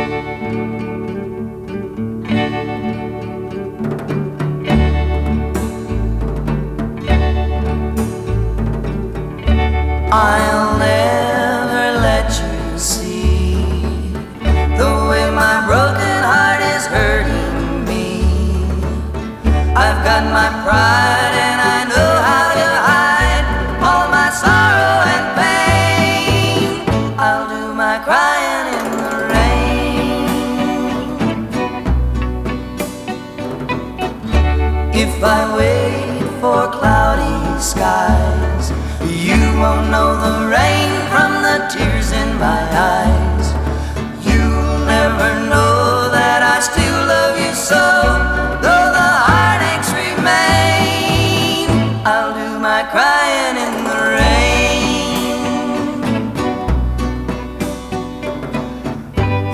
I'll never let you see the way my broken heart is hurting me. I've got my pride and I know how to hide all my sorrow and pain. I'll do my crying in the rain. If I wait for cloudy skies, you won't know the rain from the tears in my eyes.